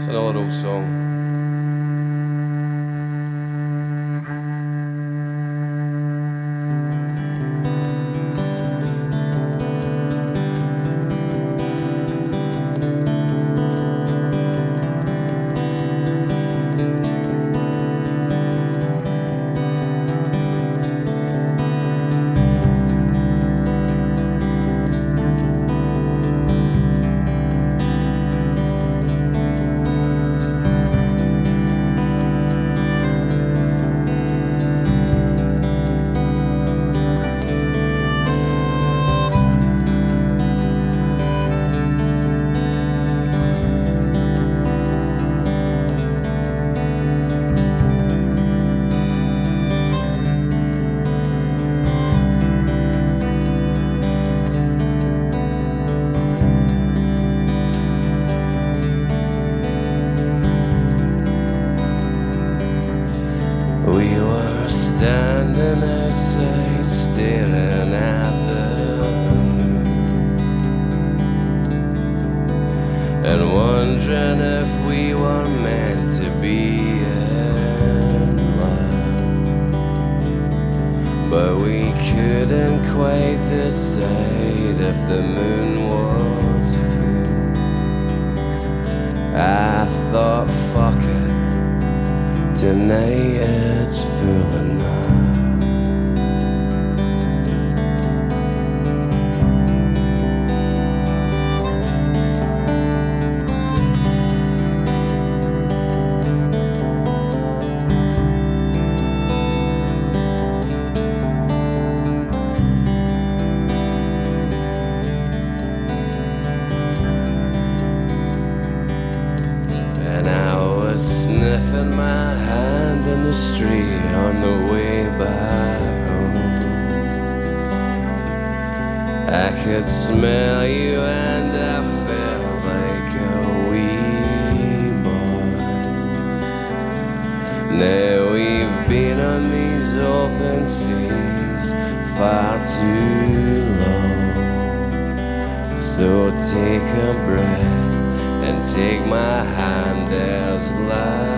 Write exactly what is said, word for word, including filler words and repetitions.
It's an old, old song. We were standing outside, staring at the moon, and wondering if we were meant to be in love. But we couldn't quite decide if the moon was full. I thought, fuck it, tonight it's full enough. And I was sniffing my hand in the street on the way back home. I could smell you and I felt like a wee boy. Now we've been on these open seas far too long. So take a breath and take my hand, there's life